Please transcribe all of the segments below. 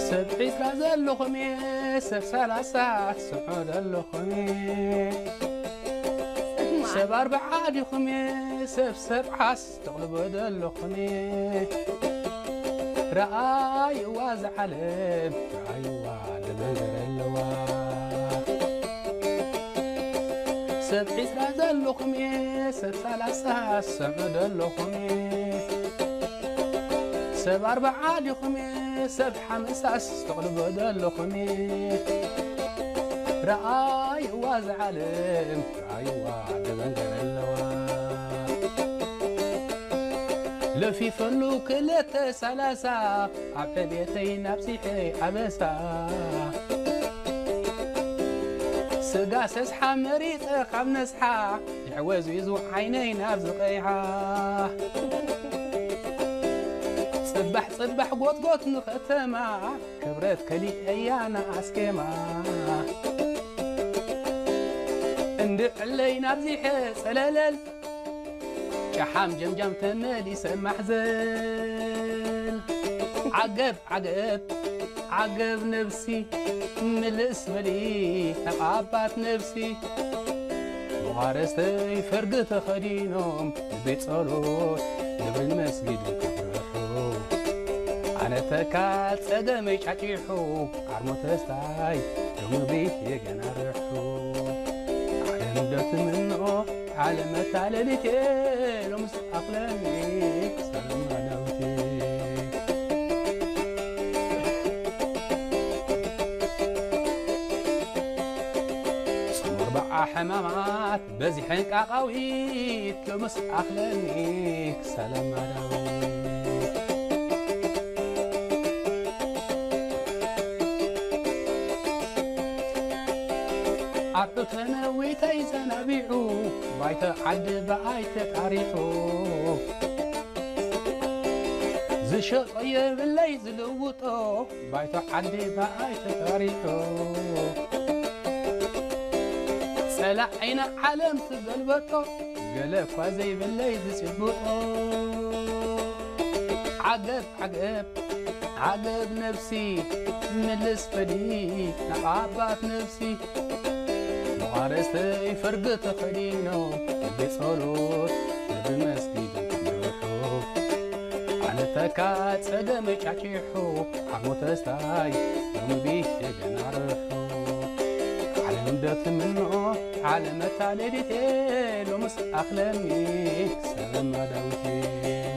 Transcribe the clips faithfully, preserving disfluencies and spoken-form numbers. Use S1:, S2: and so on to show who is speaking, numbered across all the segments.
S1: سبعي سرازل خميس سلاسة سعود الخميس سب أربعة دي خميس سبعة تغلب الخميس رأي وازع علم رأي وعد بقر اللواء سبعي سرازل خميس سلاسة سعود الخميس سب أربعة دي خميس سب حمساس تغلب دل خميس رأي وازع علم رأي وعد بنقر اللواء لفي فلو كلت سلاسة عبديتي نفسي حي عبسا سقا سسحة مريض خم نسحة يعوز يزو عينين أبز قيحة صبح صبح قوت قوت نختمة كبرت كلي أيانا عسكمة اندق علينا بزيحة سلالل شحام جمجم تمالي سمح زل عقب عقب عقب نفسي ملس ملي نقابات نفسي وغارستي فرقت خدينهم البيت صالوت نبر المسجد وكبرحو أنا تكات سقمي شاكيحو عرمو تستاي يوم بيت يجن أرحو علم دوت منه علمت على ليتي لمس أقلامي سلام علوتي صمر بقى حمامات بزي حنك أقاويت لمس أقلامي سلام علوتي عطو تنوي تيزن بيعو بايت عد بايت تاريخو زشق طيب اللي زلوطو بايت عد بايت تاريخو سلع عين عالم تقلبطو قلب فازي باللي زسبوطو عقب عقب عقب نفسي ملس فدي نقابات نفسي وارستي فرقت خدينو بيت صالوت بمسجد كبرحو على تكات سقمي شاكيحو عمو تستاي يوم بيه يجنارحو على مدت منه على متالدتي لمس أخلامي سلام داوتي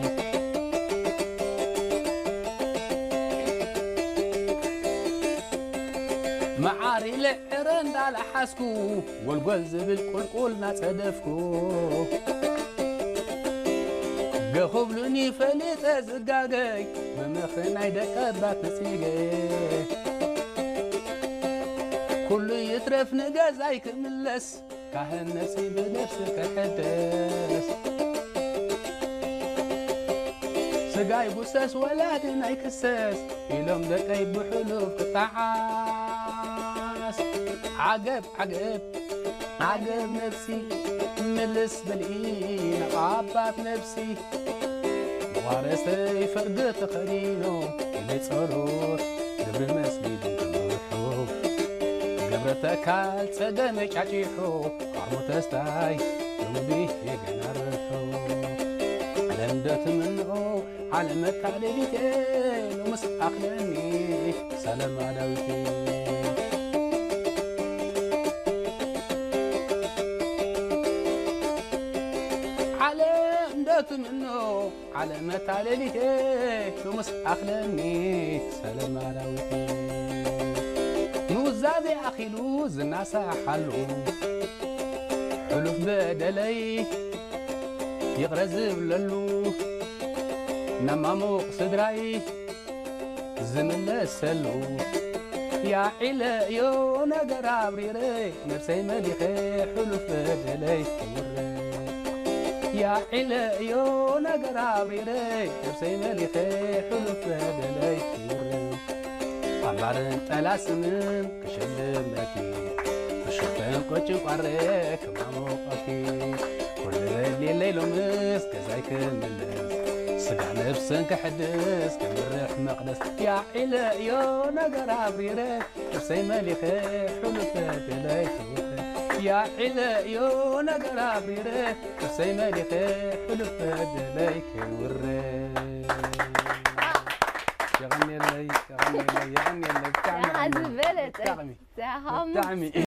S1: معاري لعرند على حاسكو والقلز بالقلقل نتصدفكو قخبلني فليت أزقاقي بمخناي دكبات نسيقي كل يترف نقازاي كملس كاهن نفسي بنفسك حدث سقاي بوساس ولادن اي كساس يلوم دقاي بحلوف قطعاس عقب عقب عقب نفسي ملس بالإين عبات نفسي وارستي فرقت خلينو بيت صالوت دبر المسجد كبرحو قبرتك هال سقمي شاكيحو عرمو تستاي يوم بيه يقنرحو لمدت منه على متعليتي لمس أخلاني سلام علوتي على مدت منه على متعليتي لمس أخلاني سلام علوتي نوزادي أخي لوز الناس حلو حلو بدلي يغرز بللو نما موق صدراي زمن السلو يا علا يو نقر عبريري نفسي مليخي حلو فدلي يا علا يو نقر عبريري نفسي مليخي حلو فدلي عبارن تلاسمن كشلمكي كشلتن كوچ قريك ما موقتي كل الليل ليلو مس كزايك ملس سقعنا بسنك حدث كمريح مقدس يا علا يا نقر عبيرك نفسي مالك حلفات لايك يا علا يا نقر عبيرك نفسي مالك حلفات لايك وريك يغني لي يغني لي يغني لي بتعمي
S2: حسب بالك
S1: بتعمي
S2: تعمي
S1: بتعمي